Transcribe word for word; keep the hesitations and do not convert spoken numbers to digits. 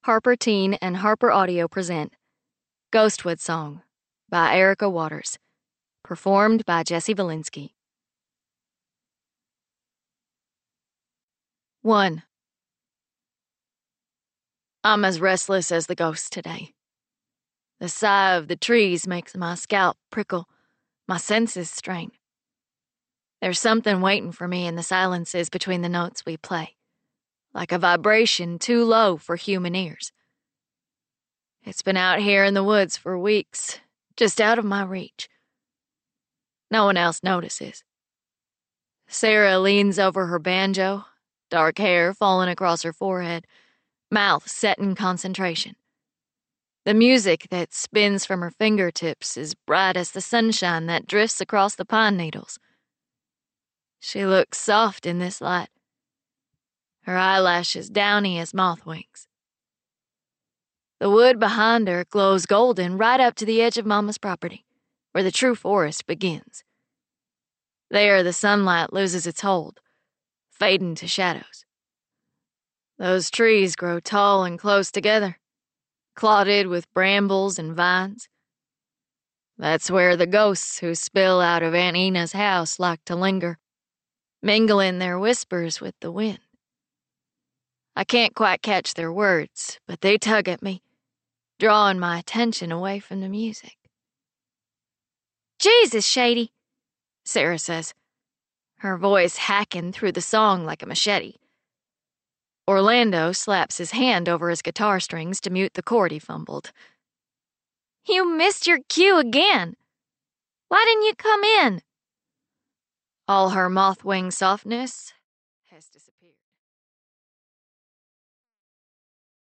Harper Teen and Harper Audio present Ghostwood Song by Erica Waters, performed by Jesse Valinsky. one. I'm as restless as the ghosts today. The sigh of the trees makes my scalp prickle, my senses strain. There's something waiting for me in the silences between the notes we play, like a vibration too low for human ears. It's been out here in the woods for weeks, just out of my reach. No one else notices. Sarah leans over her banjo, dark hair falling across her forehead, mouth set in concentration. The music that spins from her fingertips is bright as the sunshine that drifts across the pine needles. She looks soft in this light, her eyelashes downy as moth wings. The wood behind her glows golden right up to the edge of Mama's property, where the true forest begins. There, the sunlight loses its hold, fading to shadows. Those trees grow tall and close together, clotted with brambles and vines. That's where the ghosts who spill out of Aunt Ina's house like to linger, mingling their whispers with the wind. I can't quite catch their words, but they tug at me, drawing my attention away from the music. "Jesus, Shady," Sarah says, her voice hacking through the song like a machete. Orlando slaps his hand over his guitar strings to mute the chord he fumbled. "You missed your cue again. Why didn't you come in?" All her moth-wing softness has disappeared.